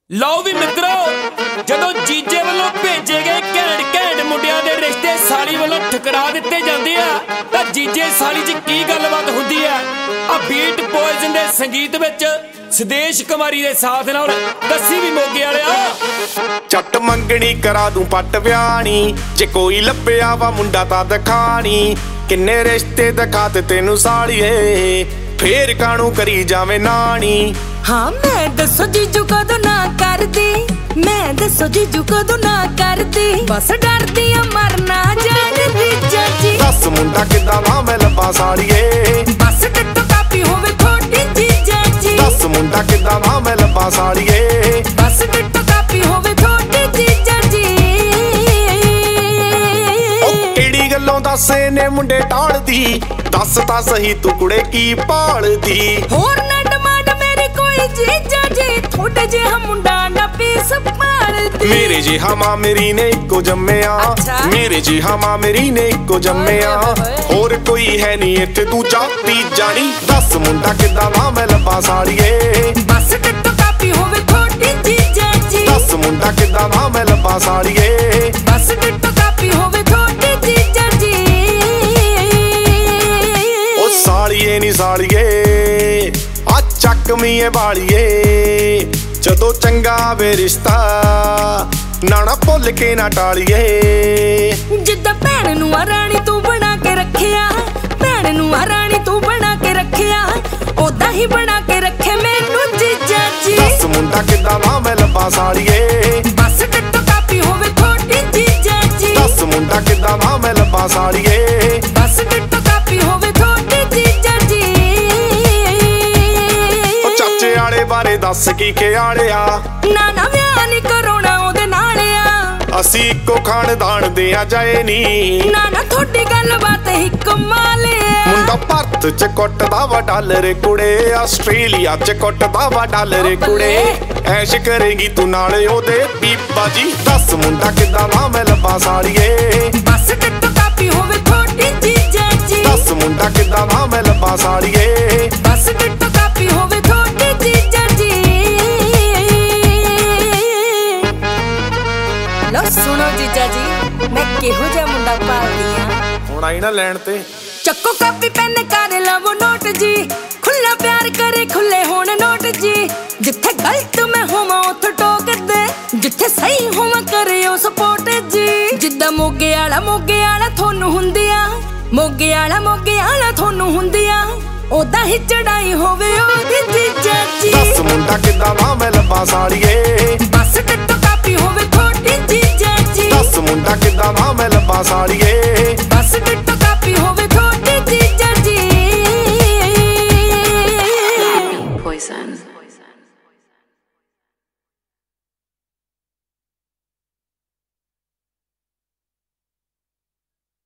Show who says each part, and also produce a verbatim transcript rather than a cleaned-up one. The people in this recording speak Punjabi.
Speaker 1: ਲਓ ਵੀ ਮਿੱਤਰੋ, ਜਦੋਂ ਜੀਜੇ ਵੱਲੋਂ ਭੇਜੇ ਗਏ ਘੈਂਟ ਘੈਂਟ ਮੁੰਡਿਆਂ ਦੇ ਰਿਸ਼ਤੇ ਸਾਲੀ ਵੱਲੋਂ ਠੁਕਰਾ ਦਿੱਤੇ ਜਾਂਦੇ ਆ ਤਾਂ ਜੀਜੇ ਸਾਲੀ 'ਚ ਕੀ ਗੱਲਬਾਤ ਹੁੰਦੀ ਆ। ਆ ਬੀਟ ਪੋਇਜ਼ਨ ਦੇ ਸੰਗੀਤ ਵਿੱਚ ਸਦੇਸ਼ ਕੁਮਾਰੀ ਦੇ ਸਾਥ ਨਾਲ ਦੱਸੀ ਵੀ ਮੋਗੇ ਵਾਲਿਆ।
Speaker 2: ਚੱਟ ਮੰਗਣੀ ਕਰਾ ਦੂੰ ਪੱਟ ਵਿਆਣੀ, ਜੇ ਕੋਈ ਲੱਭਿਆ ਵਾ ਮੁੰਡਾ ਤਾਂ ਦਿਖਾਣੀ। ਕਿੰਨੇ ਰਿਸ਼ਤੇ ਦਿਖਾ ਤੇ ਤੈਨੂੰ ਸਾਲੀਏ, ਫੇਰ ਕਾਣੂ ਕਰੀ ਜਾਵੇਂ ਨਾਣੀ।
Speaker 3: हाँ मैं दसो जीजू कदों ना करदी, मैं दसो जीजू कदों ना करदी, बस डरदी आ मरना जानदी चाची।
Speaker 2: दस मुंडा किदा वा मैं लब्बा सालिए,
Speaker 3: बस टिट्टो कापी होवे थोड़ी जीजा जी।
Speaker 2: दस मुंडा किदा वा मैं लब्बा सालिए,
Speaker 3: बस टिट्टो कापी होवे थोड़ी जीजा जी।
Speaker 2: ओ किहड़ी गल्लों दस ने मुंडे टालदी, दस तां सही तू कुड़े की भालदी।
Speaker 3: होर ना डिमांड मेरी कोई जीजा जी, थोड़े जिहा मुंडा ना पीस पालदी।
Speaker 2: मेरे जिहा मां मेरी ने इक्को जम्मिया,
Speaker 3: अच्छा।
Speaker 2: मेरे जिहा मां मेरी ने इक्को जम्मिया। होर कोई है नी इत्थे दूजा तीजा नी। दस मुंडा किदा वा मैं लब्बा सालिए,
Speaker 3: बस टिट्टो कापी होवे थोड़ी जीजा जी।
Speaker 2: दस मुंडा किदा वा मैं लब्बा सालिए,
Speaker 3: बस टिट्टो कापी होवे थोड़ी जीजा जी।
Speaker 2: ओ सालिए नी सालिए आ ਚੱਕਮੀਏ ਵਾਲੀਏ, ਜਦੋਂ ਚੰਗਾ ਵੇ ਰਿਸ਼ਤਾ ਨਾ ਨਾ ਭੁੱਲ ਕੇ ਨਾ ਟਾਲੀਏ।
Speaker 3: ਜਿੱਦਾਂ ਭੈਣ ਨੂੰ ਆ ਰਾਣੀ ਤੂੰ ਬਣਾ ਕੇ ਰੱਖਿਆ, ਭੈਣ ਨੂੰ ਆ ਰਾਣੀ ਤੂੰ ਬਣਾ ਕੇ ਰੱਖਿਆ, ਓਦਾਂ ਹੀ ਬਣਾ ਕੇ ਰੱਖੇ ਮੈਨੂੰ ਜੀਜਾ ਜੀ।
Speaker 2: ਦਸ ਮੁੰਡਾ ਕਿੱਦਾਂ ਵਾ ਮੈਂ ਲੱਭਾ ਸਾਲੀਏ,
Speaker 3: ਬਸ ਟਿੱਟੋ ਕਾਪੀ ਹੋਵੇ ਥੋੜੀ ਜੀਜਾ ਜੀ।
Speaker 2: ਦਸ ਮੁੰਡਾ ਕਿੱਦਾਂ ਵਾ ਮੈਂ ਲੱਭਾ ਸਾਲੀਏ,
Speaker 3: ਬਸ ਟਿੱਟੋ ਕਾਪੀ ਹੋਵੇ ਥੋੜੀ ਜੀਜਾ ਜੀ।
Speaker 2: ਚਾਚੇ ਵਾਲੇ ਬਾਰੇ ਦੱਸ ਕੀ ਖਿਆਲਿਆ,
Speaker 3: ਨਾ ਨਾ ਵਿਆਹ ਨੀ ਕਰਾਉਣਾ ਉਹਦੇ ਨਾਲ ਆ,
Speaker 2: ਅਸੀਂ ਇੱਕੋ ਖਾਨਦਾਨ ਦੇ ਆ ਜਾਏ ਨੀ।
Speaker 3: ਨਾ ਨਾ ਥੋੜੀ ਗੱਲਬਾਤ ਹੀ ਕਮਾਲ ਆ।
Speaker 2: ਮੁੰਡਾ ਭਾਰਤ ਚ ਕੁੱਟਦਾ ਵਾ ਡਾਲਰ ਕੁੜੇ, ਆਸਟ੍ਰੇਲੀਆ ਚ ਕੁੱਟਦਾ ਵਾ ਡਾਲਰ ਕੁੜੇ। ਐਸ਼ ਕਰੇਗੀ ਤੂੰ ਨਾਲੇ ਉਹਦੇ ਬੀਬਾ ਜੀ। ਦਸ ਮੁੰਡਾ ਕਿੱਦਾਂ ਵਾ ਮੈਂ ਲੱਭਾ ਸਾਲੀਏ,
Speaker 3: ਬਸ ਟਿੱਟੋ ਕਾਪੀ ਹੋਵੇ ਥੋੜੀ ਜੀਜਾ ਜੀ।
Speaker 2: ਦਸ ਮੁੰਡਾ ਕਿੱਦਾਂ ਵਾ ਮੈਂ ਲੱਭਾ ਸਾਲੀਏ,
Speaker 3: ਬਸ ਟਿੱਟੋ ਕਾਪੀ ਹੋਵੇ ਥੋੜੀ ਜੀਜਾ ਜੀ। ਲੋ ਸੁਣੋ ਜੀਜਾ ਜੀ, ਮੈਂ ਕਿਹੋ ਜਿਹਾ ਮੁੰਡਾ ਭਾਲਦੀ ਆ।
Speaker 2: ਹੁਣ ਆਈ ਨਾ ਲੈਣ ਤੇ
Speaker 3: ਚੱਕੋ ਕਾਪੀ ਪੈਨ ਕਰ ਲਵੋ ਨੋਟ ਜੀ, ਖੁੱਲਾ ਪਿਆਰ ਕਰੇ ਖੁੱਲੇ ਹੋਣ ਨੋਟ ਜੀ। ਜਿੱਥੇ ਗਲਤ ਮੈਂ ਹੋਵਾਂ ਉੱਥੇ ਟੋਕ ਦੇ, ਜਿੱਥੇ ਸਹੀ ਹੋਵਾਂ ਕਰਿਓ ਸਪੋਰਟ ਜੀ। ਜਿੱਦਾਂ ਮੋਗੇ ਵਾਲਾ ਮੋਗੇ ਵਾਲਾ ਤੁਹਾਨੂੰ ਹੁੰਦੀ ਆ, ਮੋਗੇ ਵਾਲਾ ਮੋਗੇ ਵਾਲਾ ਤੁਹਾਨੂੰ ਹੁੰਦੀ ਆ, ਓਦਾਂ ਹੀ ਚੜਾਈ ਹੋਵੇ ਉਹਦੀ ਜੀਜਾ ਜੀ।
Speaker 2: ਦਸ ਮੁੰਡਾ ਕਿੱਦਾਂ ਵਾ ਮੈਂ ਲੱਭਾ ਸਾਲੀਏ,
Speaker 3: ਬਸ ਟਿੱਟੋ ਕਾਪੀ ਹੋਵੇ ਥੋੜੀ ਜੀਜਾ ਜੀ।
Speaker 2: ਦਸ ਮੁੰਡਾ ਕਿੱਦਾਂ ਵਾ ਮੈਂ ਲੱਭਾ ਸਾਲੀਏ,